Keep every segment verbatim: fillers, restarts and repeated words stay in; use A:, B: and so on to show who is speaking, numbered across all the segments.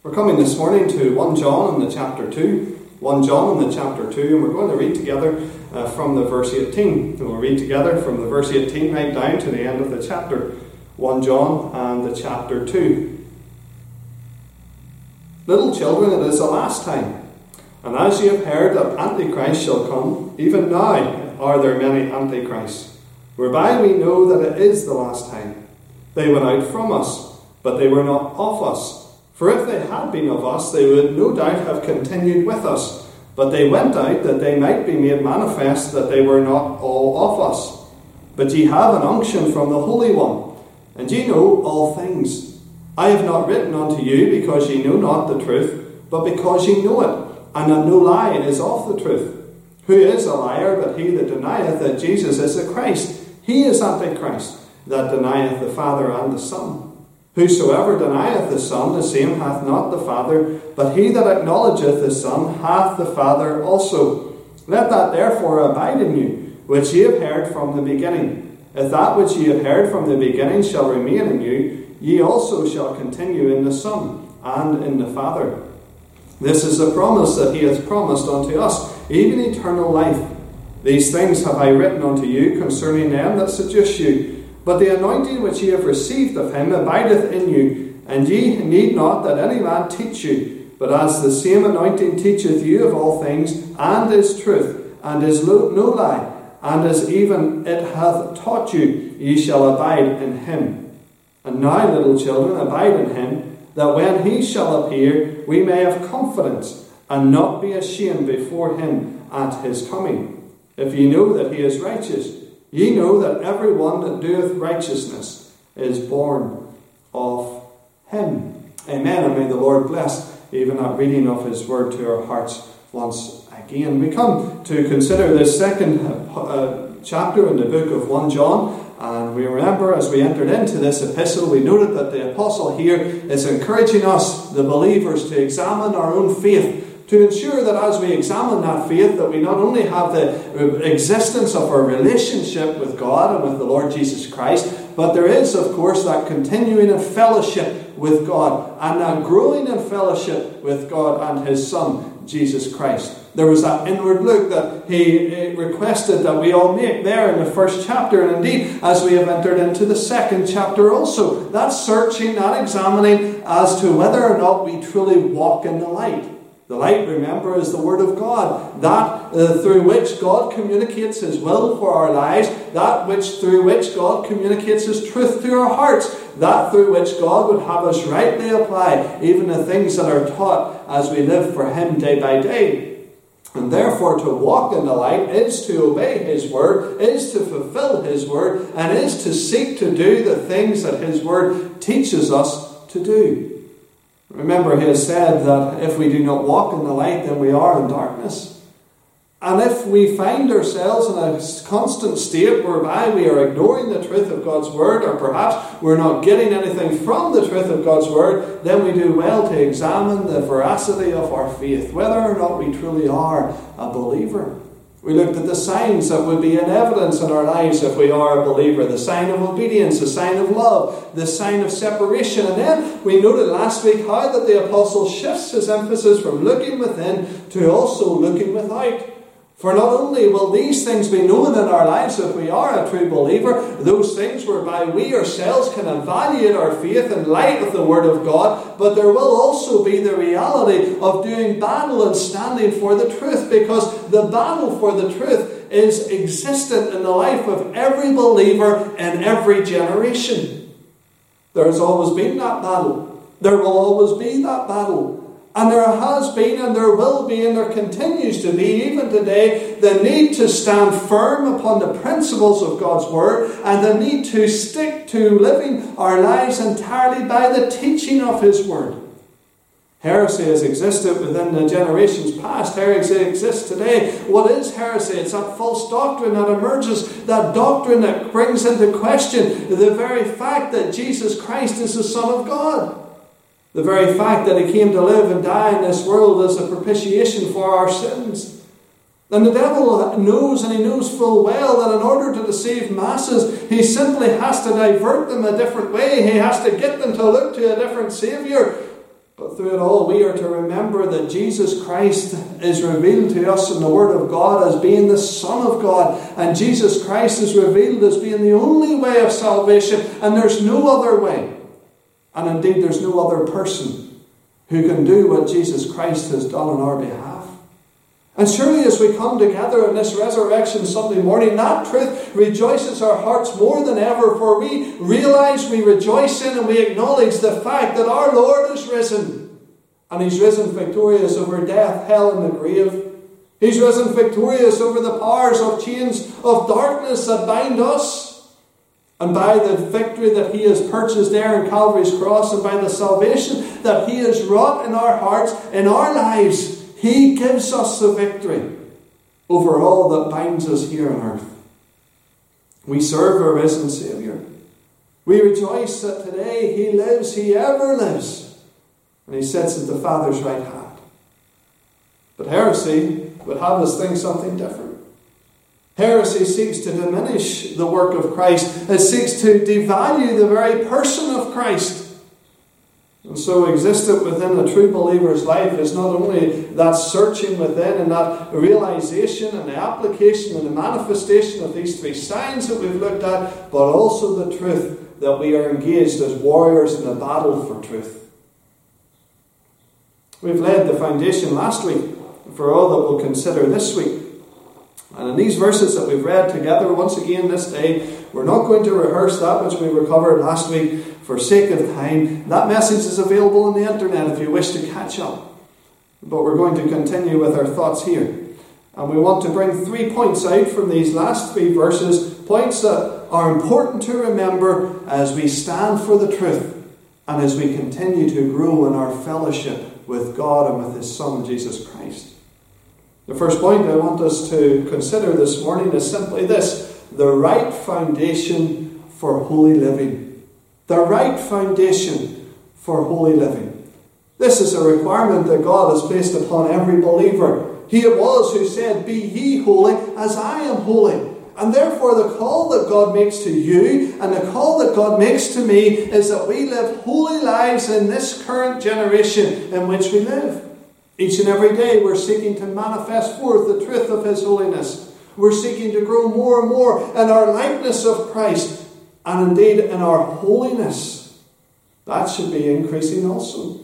A: We're coming this morning to First John in the chapter two. First John in the chapter two, and we're going to read together uh, from the verse eighteen. And we'll read together from the verse eighteen right down to the end of the chapter. First John and the chapter two. Little children, it is the last time. And as ye have heard that Antichrist shall come, even now are there many Antichrists, whereby we know that it is the last time. They went out from us, but they were not of us. For if they had been of us, they would no doubt have continued with us. But they went out that they might be made manifest that they were not all of us. But ye have an unction from the Holy One, and ye know all things. I have not written unto you because ye know not the truth, but because ye know it, and that no lie is of the truth. Who is a liar but he that denieth that Jesus is the Christ? He is Antichrist, that denieth the Father and the Son. Whosoever denieth the Son, the same hath not the Father, but he that acknowledgeth the Son hath the Father also. Let that therefore abide in you, which ye have heard from the beginning. If that which ye have heard from the beginning shall remain in you, ye also shall continue in the Son and in the Father. This is the promise that he hath promised unto us, even eternal life. These things have I written unto you concerning them that seduce you. But the anointing which ye have received of him abideth in you, and ye need not that any man teach you. But as the same anointing teacheth you of all things, and is truth, and is no lie, and as even it hath taught you, ye shall abide in him. And now, little children, abide in him, that when he shall appear, we may have confidence, and not be ashamed before him at his coming. If ye know that he is righteous, ye know that every one that doeth righteousness is born of him. Amen. And may the Lord bless even that reading of his word to our hearts once again. We come to consider this second uh, chapter in the book of First John. And we remember as we entered into this epistle, we noted that the apostle here is encouraging us, the believers, to examine our own faith, to ensure that as we examine that faith, that we not only have the existence of our relationship with God and with the Lord Jesus Christ, but there is, of course, that continuing in fellowship with God and that growing in fellowship with God and his Son, Jesus Christ. There was that inward look that he requested that we all make there in the first chapter, and indeed as we have entered into the second chapter also. That searching, that examining as to whether or not we truly walk in the light. The light, remember, is the Word of God, that uh, through which God communicates his will for our lives, that which through which God communicates his truth to our hearts, that through which God would have us rightly apply even the things that are taught as we live for him day by day. And therefore to walk in the light is to obey his word, is to fulfill his word, and is to seek to do the things that his word teaches us to do. Remember, he has said that if we do not walk in the light, then we are in darkness. And if we find ourselves in a constant state whereby we are ignoring the truth of God's word, or perhaps we're not getting anything from the truth of God's word, then we do well to examine the veracity of our faith, whether or not we truly are a believer. We looked at the signs that would be in evidence in our lives if we are a believer. The sign of obedience, the sign of love, the sign of separation. And then we noted last week how that the apostle shifts his emphasis from looking within to also looking without. For not only will these things be known in our lives if we are a true believer, those things whereby we ourselves can evaluate our faith in light of the Word of God, but there will also be the reality of doing battle and standing for the truth, because the battle for the truth is existent in the life of every believer in every generation. There has always been that battle. There will always be that battle. And there has been, and there will be, and there continues to be, even today, the need to stand firm upon the principles of God's Word, and the need to stick to living our lives entirely by the teaching of His Word. Heresy has existed within the generations past. Heresy exists today. What is heresy? It's that false doctrine that emerges, that doctrine that brings into question the very fact that Jesus Christ is the Son of God. The very fact that he came to live and die in this world as a propitiation for our sins. And the devil knows, and he knows full well, that in order to deceive masses, he simply has to divert them a different way. He has to get them to look to a different Saviour. But through it all, we are to remember that Jesus Christ is revealed to us in the Word of God as being the Son of God. And Jesus Christ is revealed as being the only way of salvation. And there's no other way. And indeed, there's no other person who can do what Jesus Christ has done on our behalf. And surely as we come together on this Resurrection Sunday morning, that truth rejoices our hearts more than ever, for we realize, we rejoice in, and we acknowledge the fact that our Lord is risen. And He's risen victorious over death, hell, and the grave. He's risen victorious over the powers of chains of darkness that bind us. And by the victory that He has purchased there on Calvary's cross, and by the salvation that He has wrought in our hearts, in our lives, He gives us the victory over all that binds us here on earth. We serve a risen Saviour. We rejoice that today He lives, He ever lives, and He sits at the Father's right hand. But heresy would have us think something different. Heresy seeks to diminish the work of Christ. It seeks to devalue the very person of Christ. And so existent within a true believer's life is not only that searching within and that realization and the application and the manifestation of these three signs that we've looked at, but also the truth that we are engaged as warriors in a battle for truth. We've laid the foundation last week for all that we'll consider this week. And in these verses that we've read together once again this day, we're not going to rehearse that which we recovered last week for sake of time. That message is available on the internet if you wish to catch up. But we're going to continue with our thoughts here. And we want to bring three points out from these last three verses, points that are important to remember as we stand for the truth and as we continue to grow in our fellowship with God and with His Son, Jesus Christ. The first point I want us to consider this morning is simply this: the right foundation for holy living. The right foundation for holy living. This is a requirement that God has placed upon every believer. He it was who said, "Be ye holy as I am holy." And therefore the call that God makes to you and the call that God makes to me is that we live holy lives in this current generation in which we live. Each and every day we're seeking to manifest forth the truth of His holiness. We're seeking to grow more and more in our likeness of Christ, and indeed in our holiness. That should be increasing also.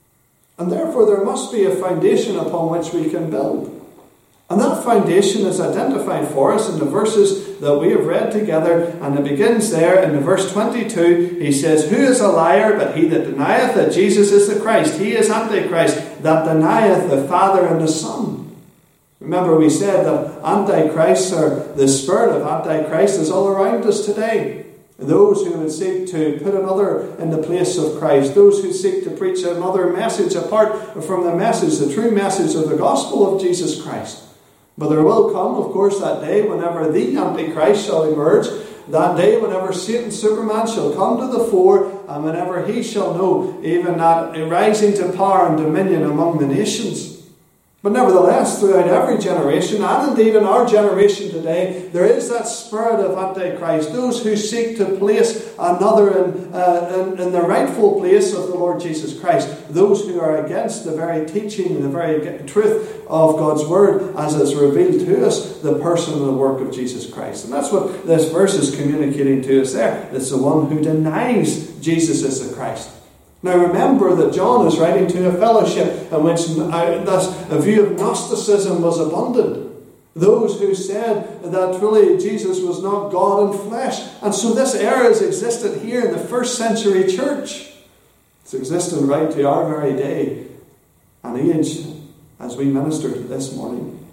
A: And therefore there must be a foundation upon which we can build. And that foundation is identified for us in the verses that we have read together, and it begins there in the verse twenty-two. He says, "Who is a liar but he that denieth that Jesus is the Christ? He is Antichrist, that denieth the Father and the Son." Remember, we said that Antichrist, or the spirit of Antichrist, is all around us today. Those who would seek to put another in the place of Christ, those who seek to preach another message apart from the message, the true message of the gospel of Jesus Christ. But there will come, of course, that day whenever the Antichrist shall emerge, that day whenever Satan, Superman, shall come to the fore, and whenever he shall know even that rising to power and dominion among the nations. But nevertheless, throughout every generation, and indeed in our generation today, there is that spirit of Antichrist, those who seek to place another in, uh, in, in the rightful place of the Lord Jesus Christ, those who are against the very teaching and the very truth of God's Word as it's revealed to us, the person and the work of Jesus Christ. And that's what this verse is communicating to us there. It's the one who denies Jesus is the Christ. Now remember that John is writing to a fellowship in which thus a view of Gnosticism was abundant. Those who said that truly Jesus was not God in flesh. And so this error has existed here in the first century church. It's existed right to our very day and age as we minister to this morning.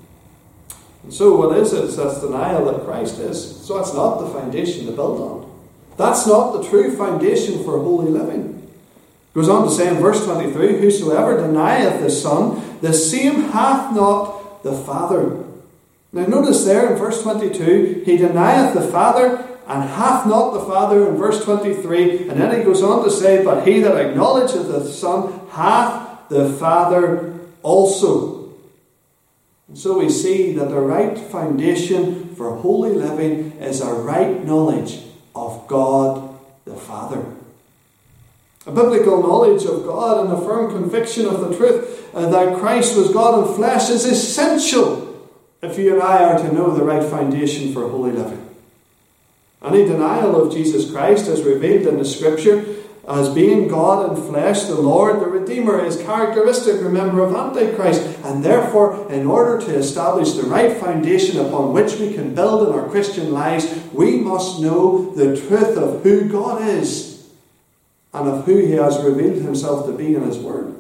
A: And so what is it? It's that denial that Christ is. So that's not the foundation to build on. That's not the true foundation for holy living. Goes on to say in verse twenty-three, "Whosoever denieth the Son, the same hath not the Father." Now notice there in verse twenty-two, he denieth the Father and hath not the Father in verse twenty-three. And then he goes on to say, "But he that acknowledgeth the Son hath the Father also." And so we see that the right foundation for holy living is a right knowledge of God the Father. A biblical knowledge of God and a firm conviction of the truth uh, that Christ was God in flesh is essential if you and I are to know the right foundation for holy living. Any denial of Jesus Christ as revealed in the Scripture as being God in flesh, the Lord, the Redeemer, is characteristic, remember, of Antichrist. And therefore, in order to establish the right foundation upon which we can build in our Christian lives, we must know the truth of who God is and of who He has revealed Himself to be in His Word.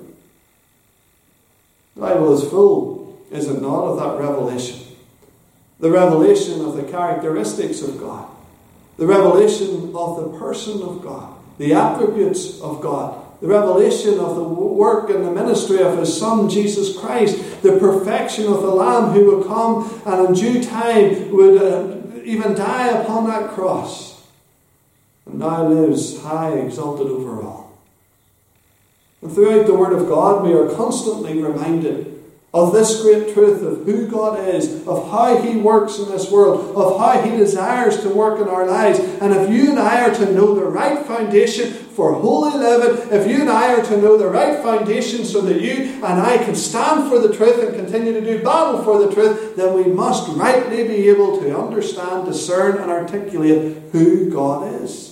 A: The Bible is full, is it not, of that revelation. The revelation of the characteristics of God. The revelation of the person of God. The attributes of God. The revelation of the work and the ministry of His Son, Jesus Christ. The perfection of the Lamb who would come and in due time would uh, even die upon that cross. And now lives high exalted over all. And throughout the Word of God we are constantly reminded of this great truth of who God is, of how He works in this world, of how He desires to work in our lives. And if you and I are to know the right foundation for holy living, if you and I are to know the right foundation so that you and I can stand for the truth and continue to do battle for the truth, then we must rightly be able to understand, discern and articulate who God is.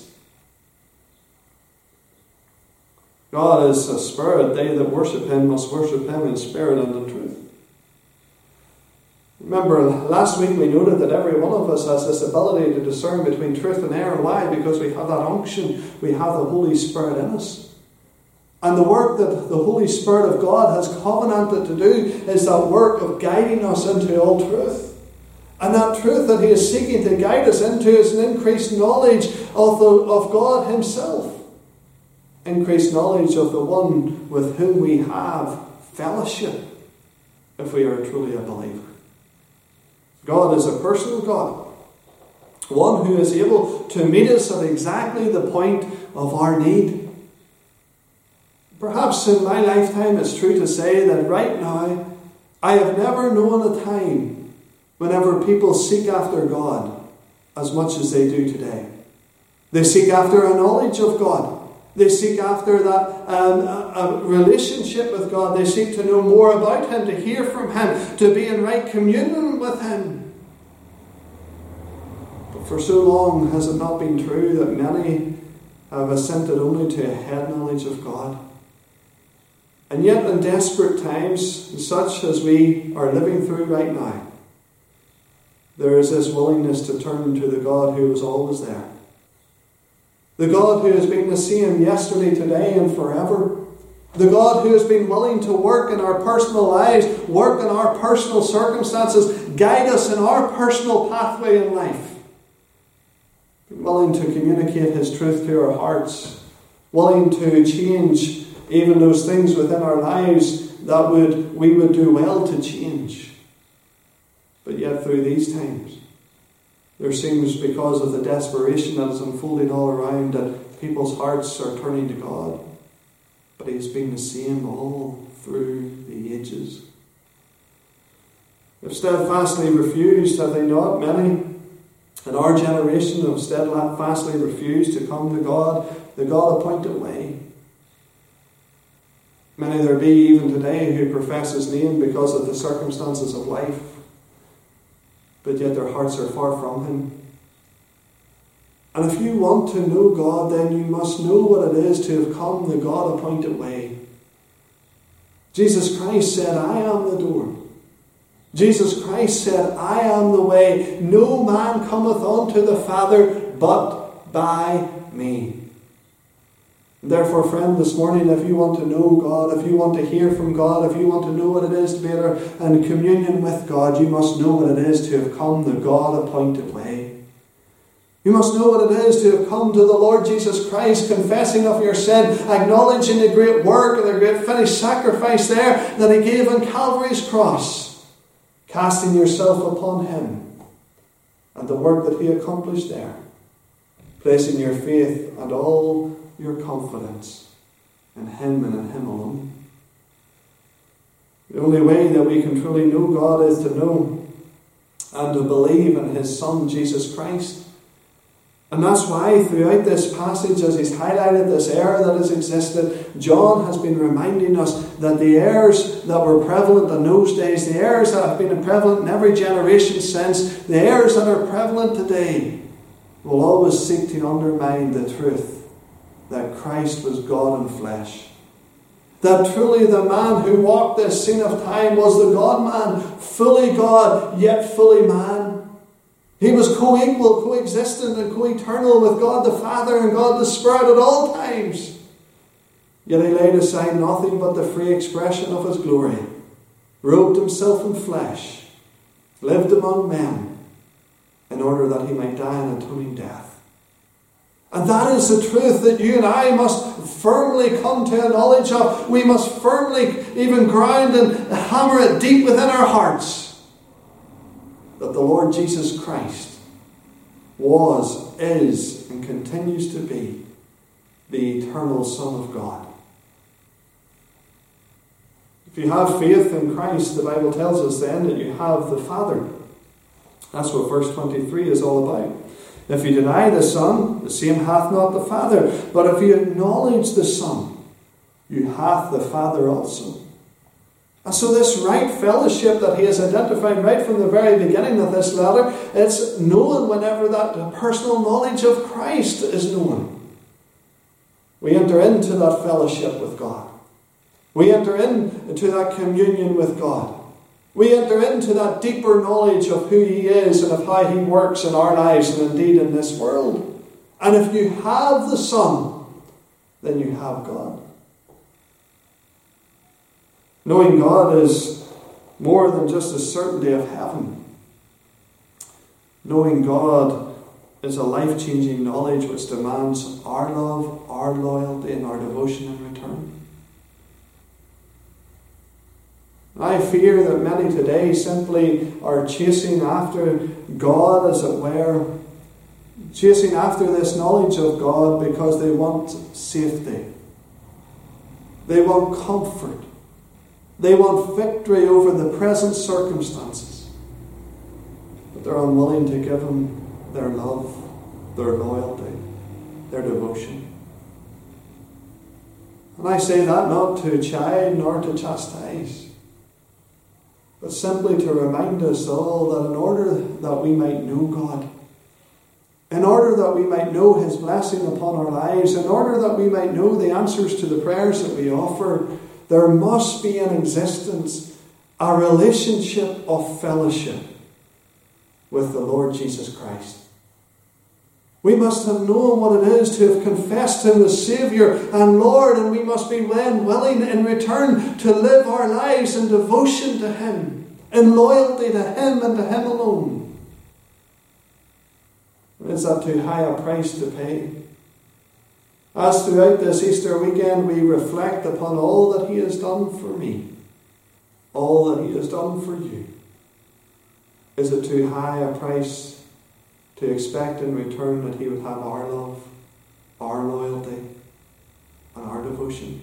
A: God is a spirit. They that worship Him must worship Him in spirit and in truth. Remember, last week we noted that every one of us has this ability to discern between truth and error. Why? Because we have that unction. We have the Holy Spirit in us. And the work that the Holy Spirit of God has covenanted to do is that work of guiding us into all truth. And that truth that He is seeking to guide us into is an increased knowledge of, the, of God Himself. Increased knowledge of the one with whom we have fellowship, if we are truly a believer. God is a personal God, one who is able to meet us at exactly the point of our need. Perhaps in my lifetime it's true to say that right now I have never known a time whenever people seek after God as much as they do today. They seek after a knowledge of God. They seek after that um, a, a relationship with God. They seek to know more about Him, to hear from Him, to be in right communion with Him. But for so long has it not been true that many have assented only to a head knowledge of God. And yet in desperate times, such as we are living through right now, there is this willingness to turn to the God who is always there. The God who has been the same yesterday, today and forever. The God who has been willing to work in our personal lives, work in our personal circumstances, guide us in our personal pathway in life. Willing to communicate His truth to our hearts. Willing to change even those things within our lives that would we would do well to change. But yet through these times, there seems, because of the desperation that is unfolding all around, that people's hearts are turning to God. But He has been the same all through the ages. They've steadfastly refused, have they not? Many in our generation have steadfastly refused to come to God, the God-appointed way. Many there be even today who profess His name because of the circumstances of life, but yet their hearts are far from Him. And if you want to know God, then you must know what it is to have come the God-appointed way. Jesus Christ said, I am the door. Jesus Christ said, I am the way. No man cometh unto the Father but by me. Therefore, friend, this morning, if you want to know God, if you want to hear from God, if you want to know what it is to be in communion with God, you must know what it is to have come the God-appointed way. You must know what it is to have come to the Lord Jesus Christ, confessing of your sin, acknowledging the great work and the great finished sacrifice there that He gave on Calvary's cross, casting yourself upon Him and the work that He accomplished there, placing your faith and all your confidence in Him and in Him alone. The only way that we can truly know God is to know and to believe in His Son, Jesus Christ. And that's why throughout this passage, as he's highlighted this error that has existed, John has been reminding us that the errors that were prevalent in those days, the errors that have been prevalent in every generation since, the errors that are prevalent today, will always seek to undermine the truth that Christ was God in flesh. That truly the man who walked this scene of time was the God-man, fully God, yet fully man. He was co-equal, co-existent and co-eternal with God the Father and God the Spirit at all times. Yet he laid aside nothing but the free expression of his glory, robed himself in flesh, lived among men, in order that he might die an atoning death. And that is the truth that you and I must firmly come to a knowledge of. We must firmly even ground and hammer it deep within our hearts. That the Lord Jesus Christ was, is, and continues to be the eternal Son of God. If you have faith in Christ, the Bible tells us then that you have the Father. That's what verse twenty-three is all about. If you deny the Son, the same hath not the Father. But if you acknowledge the Son, you hath the Father also. And so this right fellowship that he has identified right from the very beginning of this letter, it's known whenever that personal knowledge of Christ is known. We enter into that fellowship with God. We enter into that communion with God. We enter into that deeper knowledge of who he is and of how he works in our lives and indeed in this world. And if you have the Son, then you have God. Knowing God is more than just a certainty of heaven. Knowing God is a life-changing knowledge which demands our love, our loyalty, and our devotion in return. I fear that many today simply are chasing after God, as it were, chasing after this knowledge of God because they want safety. They want comfort. They want victory over the present circumstances. But they're unwilling to give him their love, their loyalty, their devotion. And I say that not to chide nor to chastise, but simply to remind us all that in order that we might know God, in order that we might know his blessing upon our lives, in order that we might know the answers to the prayers that we offer, there must be in existence a relationship of fellowship with the Lord Jesus Christ. We must have known what it is to have confessed him as Saviour and Lord, and we must be then willing in return to live our lives in devotion to him, in loyalty to him and to him alone. Is that too high a price to pay? As throughout this Easter weekend we reflect upon all that he has done for me, all that he has done for you, is it too high a price to expect in return that he would have our love, our loyalty, and our devotion?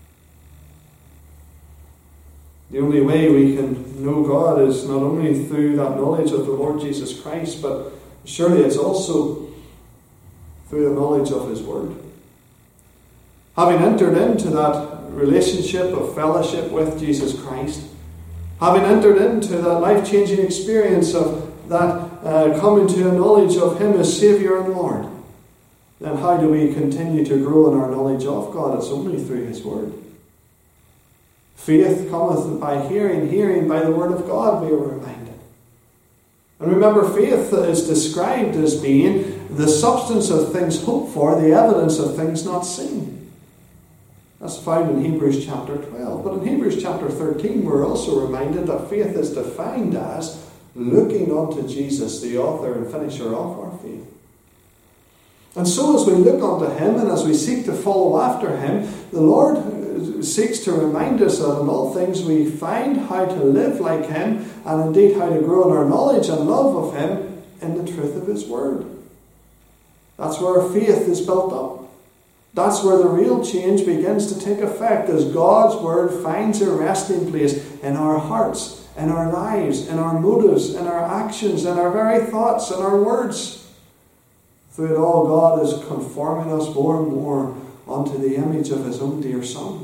A: The only way we can know God is not only through that knowledge of the Lord Jesus Christ, but surely it's also through the knowledge of his word. Having entered into that relationship of fellowship with Jesus Christ, having entered into that life-changing experience of that uh, coming to a knowledge of him as Saviour and Lord, then how do we continue to grow in our knowledge of God? It's only through his word. Faith cometh by hearing, hearing by the word of God, we are reminded. And remember, faith is described as being the substance of things hoped for, the evidence of things not seen. That's found in Hebrews chapter twelve. But in Hebrews chapter thirteen, we're also reminded that faith is defined as looking unto Jesus, the author and finisher of our faith. And so as we look unto him and as we seek to follow after him, the Lord seeks to remind us that in all things we find how to live like him, and indeed how to grow in our knowledge and love of him in the truth of his word. That's where our faith is built up. That's where the real change begins to take effect, as God's word finds a resting place in our hearts, in our lives, in our motives, in our actions, in our very thoughts, in our words. Through it all, God is conforming us more and more onto the image of his own dear Son.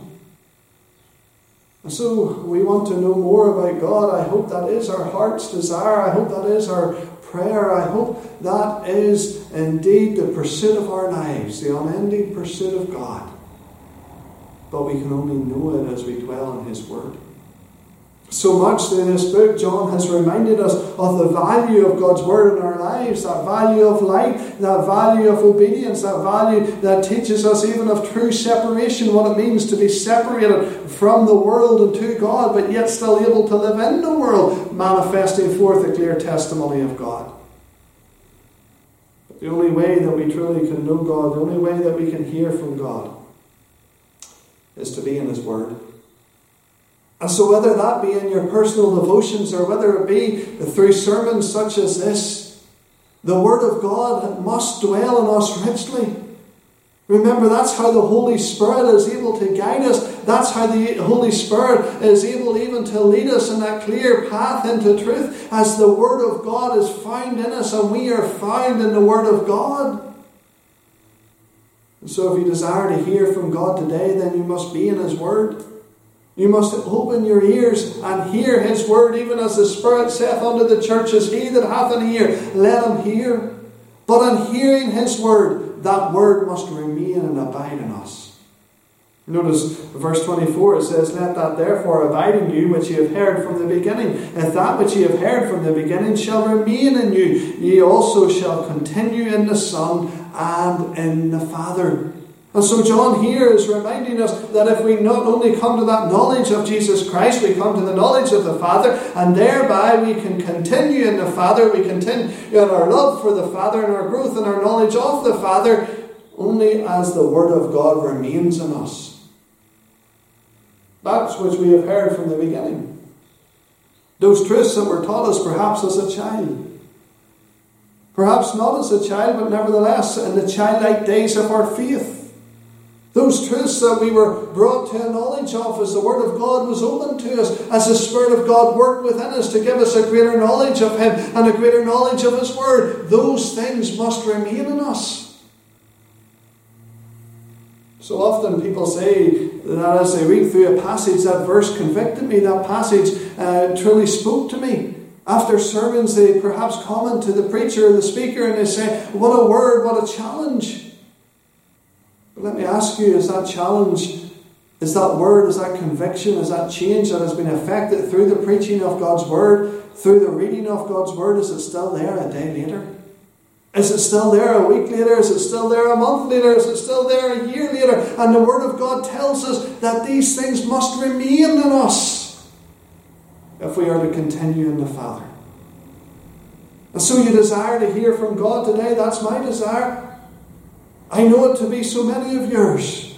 A: And so we want to know more about God. I hope that is our heart's desire. I hope that is our prayer. I hope that is indeed the pursuit of our lives, the unending pursuit of God. But we can only know it as we dwell in his word. So much in this book, John has reminded us of the value of God's word in our lives, that value of light, that value of obedience, that value that teaches us even of true separation, what it means to be separated from the world and to God, but yet still able to live in the world, manifesting forth a clear testimony of God. But the only way that we truly can know God, the only way that we can hear from God, is to be in his word. And so whether that be in your personal devotions or whether it be through sermons such as this, the word of God must dwell in us richly. Remember, that's how the Holy Spirit is able to guide us. That's how the Holy Spirit is able even to lead us in that clear path into truth, as the word of God is found in us and we are found in the word of God. And so if you desire to hear from God today, then you must be in his word. You must open your ears and hear his word, even as the Spirit saith unto the churches, he that hath an ear, let him hear. But in hearing his word, that word must remain and abide in us. Notice verse twenty-four, it says, let that therefore abide in you which ye have heard from the beginning. If that which ye have heard from the beginning shall remain in you, ye also shall continue in the Son and in the Father. And so John here is reminding us that if we not only come to that knowledge of Jesus Christ, we come to the knowledge of the Father, and thereby we can continue in the Father, we continue in our love for the Father and our growth in our knowledge of the Father, only as the Word of God remains in us. That's which we have heard from the beginning. Those truths that were taught us perhaps as a child. Perhaps not as a child, but nevertheless in the childlike days of our faith. Those truths that we were brought to a knowledge of as the Word of God was opened to us, as the Spirit of God worked within us to give us a greater knowledge of him and a greater knowledge of his Word. Those things must remain in us. So often people say that as they read through a passage, that verse convicted me, that passage uh, truly spoke to me. After sermons, they perhaps comment to the preacher or the speaker and they say, what a word, what a challenge. But let me ask you, is that challenge, is that word, is that conviction, is that change that has been effected through the preaching of God's word, through the reading of God's word, is it still there a day later? Is it still there a week later? Is it still there a month later? Is it still there a year later? And the Word of God tells us that these things must remain in us if we are to continue in the Father. And so you desire to hear from God today. That's my desire. I know it to be so many of yours.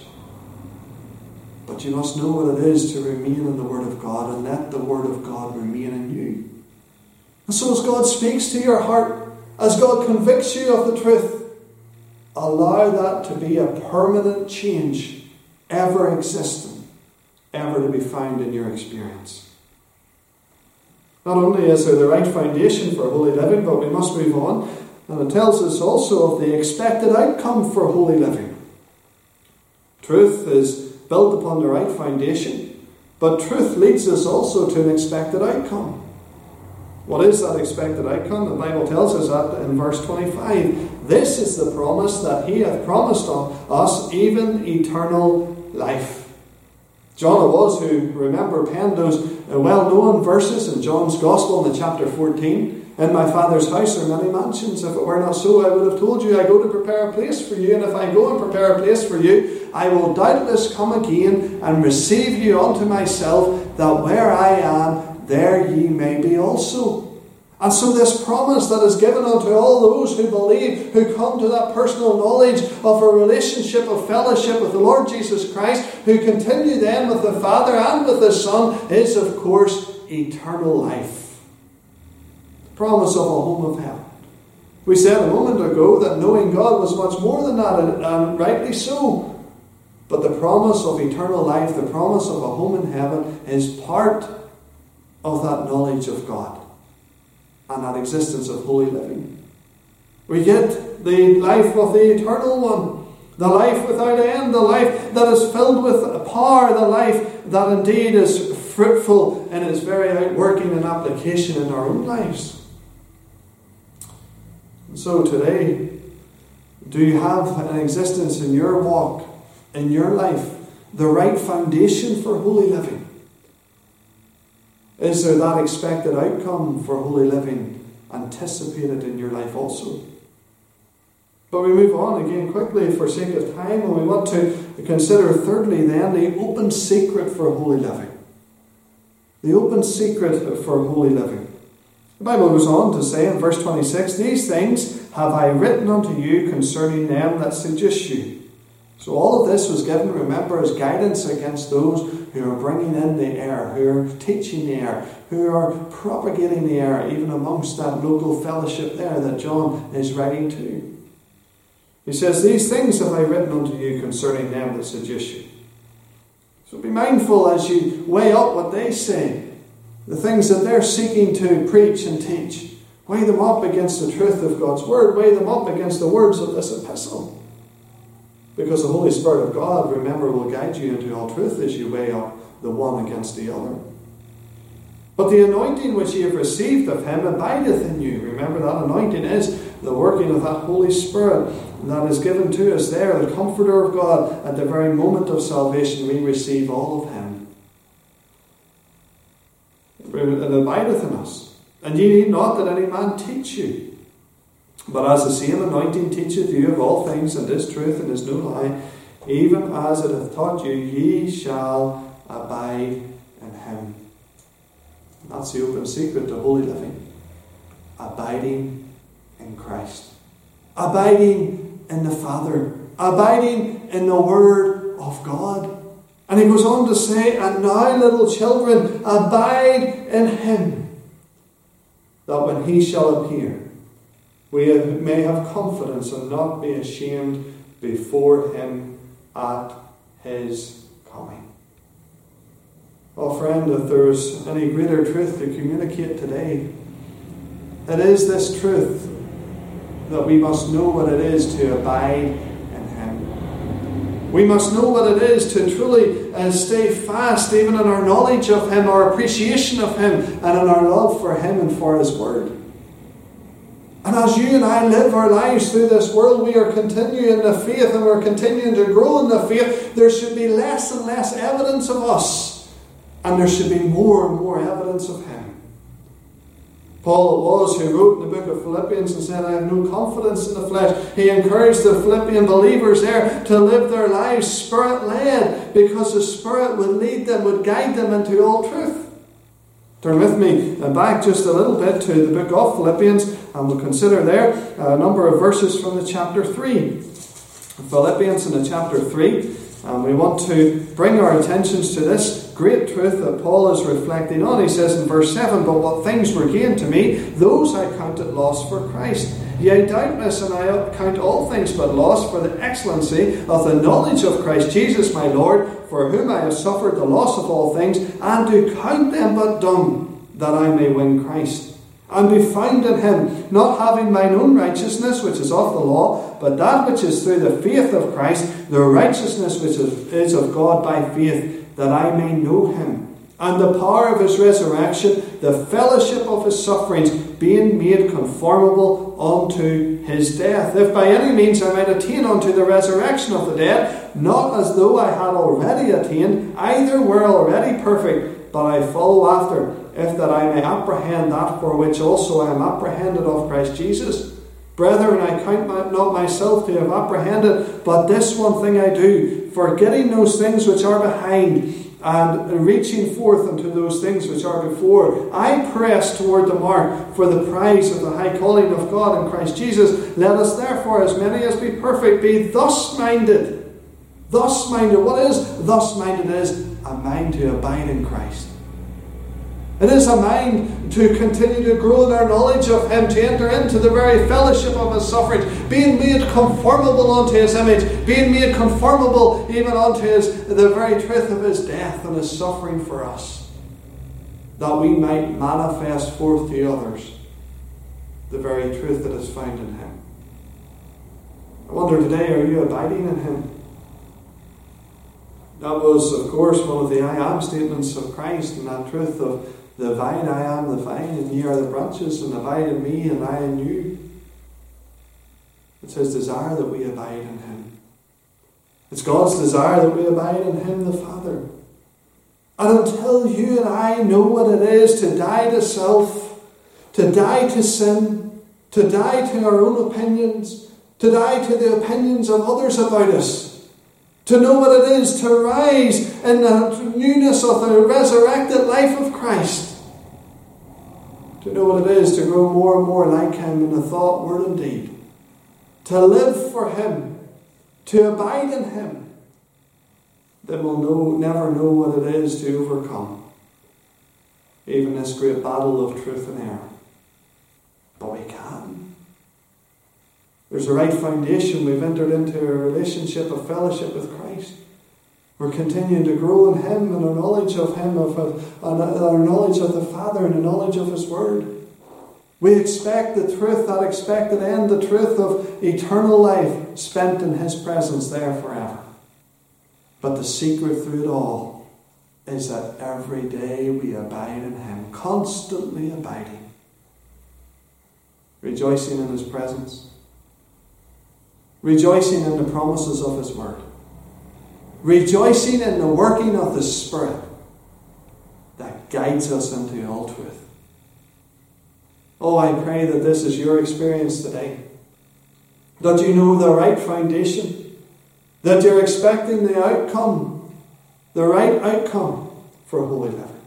A: But you must know what it is to remain in the Word of God and let the Word of God remain in you. And so as God speaks to your heart, as God convicts you of the truth, allow that to be a permanent change, ever existing, ever to be found in your experience. Not only is there the right foundation for holy living, but we must move on. And it tells us also of the expected outcome for holy living. Truth is built upon the right foundation, but truth leads us also to an expected outcome. What is that expected outcome? The Bible tells us that in verse twenty-five. This is the promise that he hath promised us, even eternal life. John it was who, remember, penned those well-known verses in John's Gospel in the chapter fourteen. In my Father's house are many mansions. If it were not so, I would have told you, I go to prepare a place for you. And if I go and prepare a place for you, I will doubtless come again and receive you unto myself, that where I am, there ye may be also. And so this promise that is given unto all those who believe, who come to that personal knowledge of a relationship of fellowship with the Lord Jesus Christ, who continue then with the Father and with the Son, is of course eternal life. The promise of a home of heaven. We said a moment ago that knowing God was much more than that, and rightly so. But the promise of eternal life, the promise of a home in heaven, is part of that knowledge of God and that existence of holy living. We get the life of the eternal one, the life without end, the life that is filled with power, the life that indeed is fruitful in its very outworking and application in our own lives. And so today, do you have an existence in your walk, in your life, the right foundation for holy living? Is there that expected outcome for holy living anticipated in your life also? But we move on again quickly for sake of time, and we want to consider thirdly then the open secret for holy living. The open secret for holy living. The Bible goes on to say in verse twenty-six, "These things have I written unto you concerning them that seduce you." So all of this was given, remember, as guidance against those who are bringing in the error, who are teaching the error, who are propagating the error, even amongst that local fellowship there that John is writing to. He says, "These things have I written unto you concerning them that seduce you." So be mindful as you weigh up what they say, the things that they're seeking to preach and teach. Weigh them up against the truth of God's Word. Weigh them up against the words of this epistle. Because the Holy Spirit of God, remember, will guide you into all truth as you weigh up the one against the other. "But the anointing which ye have received of him abideth in you." Remember, that anointing is the working of that Holy Spirit that is given to us there, the Comforter of God. At the very moment of salvation, we receive all of him. "It abideth in us. And ye need not that any man teach you. But as the same anointing teacheth you of all things, and is truth, and is no lie, even as it hath taught you, ye shall abide in him." And that's the open secret to holy living. Abiding in Christ. Abiding in the Father. Abiding in the Word of God. And he goes on to say, "And now, little children, abide in him, that when he shall appear, we may have confidence and not be ashamed before him at his coming." Oh friend, if there's any greater truth to communicate today, it is this truth that we must know what it is to abide in him. We must know what it is to truly uh, stay fast even in our knowledge of him, our appreciation of him, and in our love for him and for his word. And as you and I live our lives through this world, we are continuing in the faith and we're continuing to grow in the faith. There should be less and less evidence of us, and there should be more and more evidence of him. Paul it was who wrote in the book of Philippians and said, "I have no confidence in the flesh." He encouraged the Philippian believers there to live their lives Spirit-led, because the Spirit would lead them, would guide them into all truth. Turn with me back just a little bit to the book of Philippians, and we'll consider there a number of verses from the chapter three. Philippians in the chapter three, and we want to bring our attentions to this great truth that Paul is reflecting on. He says in verse seven, "But what things were gained to me, those I counted loss for Christ. Yea, doubtless, and I count all things but loss for the excellency of the knowledge of Christ Jesus my Lord, for whom I have suffered the loss of all things, and do count them but dung, that I may win Christ, and be found in him, not having mine own righteousness, which is of the law, but that which is through the faith of Christ, the righteousness which is of God by faith, that I may know him, and the power of his resurrection, the fellowship of his sufferings, being made conformable unto his death, if by any means I might attain unto the resurrection of the dead, not as though I had already attained, either were already perfect, but I follow after, if that I may apprehend that for which also I am apprehended of Christ Jesus. Brethren, I count not myself to have apprehended, but this one thing I do, forgetting those things which are behind, and reaching forth unto those things which are before, I press toward the mark for the prize of the high calling of God in Christ Jesus. Let us therefore, as many as be perfect, be thus minded. Thus minded. What is thus minded? It is a mind to abide in Christ. It is a mind to continue to grow in our knowledge of him, to enter into the very fellowship of his sufferings, being made conformable unto his image, being made conformable even unto his, the very truth of his death and his suffering for us, that we might manifest forth to others the very truth that is found in him. I wonder today, are you abiding in him? That was, of course, one of the I am statements of Christ, and that truth of the vine, I am the vine, and ye are the branches, and abide in me, and I in you. It's his desire that we abide in him. It's God's desire that we abide in him, the Father. And until you and I know what it is to die to self, to die to sin, to die to our own opinions, to die to the opinions of others about us, to know what it is to rise in the newness of the resurrected life of Christ, to know what it is to grow more and more like him in the thought, word and deed, to live for him, to abide in him, then we'll know, never know what it is to overcome even this great battle of truth and error. But we can. There's a right foundation. We've entered into a relationship of fellowship with Christ. We're continuing to grow in him and our knowledge of him, of, of our knowledge of the Father and the knowledge of his word. We expect the truth, that expected end, the truth of eternal life spent in his presence there forever. But the secret through it all is that every day we abide in him, constantly abiding, rejoicing in his presence, rejoicing in the promises of his word, rejoicing in the working of the Spirit that guides us into all truth. Oh, I pray that this is your experience today. That you know the right foundation. That you're expecting the outcome, the right outcome for holy living.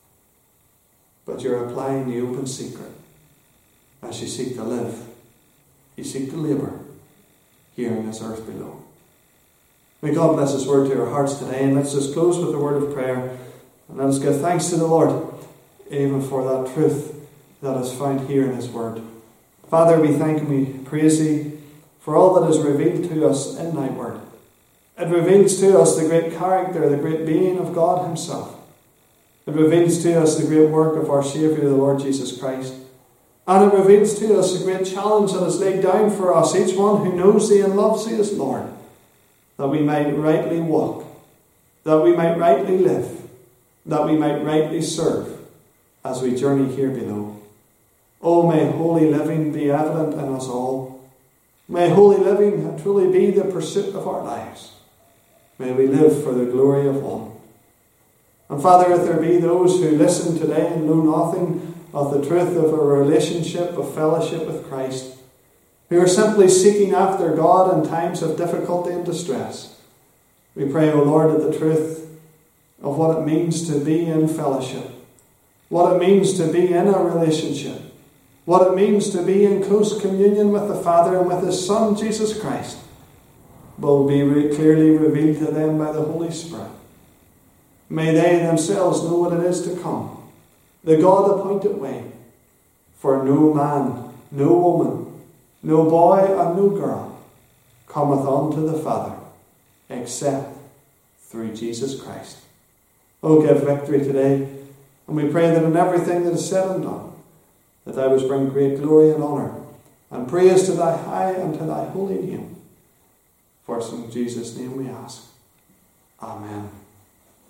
A: But you're applying the open secret as you seek to live. You seek to labour here in this earth below. May God bless his word to our hearts today. And let's just close with a word of prayer. And let us give thanks to the Lord even for that truth that is found here in his word. Father, we thank and we praise thee for all that is revealed to us in thy word. It reveals to us the great character, the great being of God himself. It reveals to us the great work of our Saviour, the Lord Jesus Christ. And it reveals to us the great challenge that is laid down for us, each one who knows thee and loves thee as Lord, that we might rightly walk, that we might rightly live, that we might rightly serve as we journey here below. Oh, may holy living be evident in us all. May holy living truly be the pursuit of our lives. May we live for the glory of one. And Father, if there be those who listen today and know nothing of the truth of a relationship, of fellowship with Christ, who are simply seeking after God in times of difficulty and distress, we pray, O Lord, that the truth of what it means to be in fellowship, what it means to be in a relationship, what it means to be in close communion with the Father and with his Son, Jesus Christ, will be re- clearly revealed to them by the Holy Spirit. May they themselves know what it is to come, the God-appointed way, for no man, no woman, no boy and no girl cometh unto the Father, except through Jesus Christ. Oh, give victory today, and we pray that in everything that is said and done, that thou wouldst bring great glory and honour and praise to thy high and to thy holy name. For in Jesus' name we ask. Amen.